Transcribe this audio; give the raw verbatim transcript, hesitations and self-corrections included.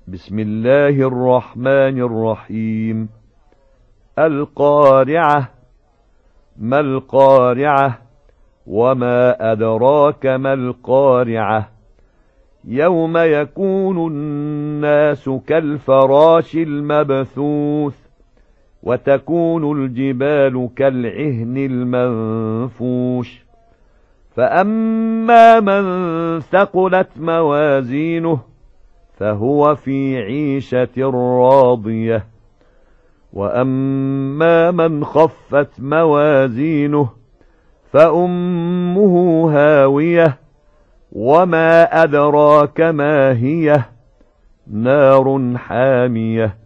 بسم الله الرحمن الرحيم. القارعة. ما القارعة؟ وما أدراك ما القارعة؟ يوم يكون الناس كالفراش المبثوث وتكون الجبال كالعهن المنفوش فأما من ثقلت موازينه فهو في عيشة راضية وأما من خفت موازينه فأمه هاوية وما أدراك ما هي نار حامية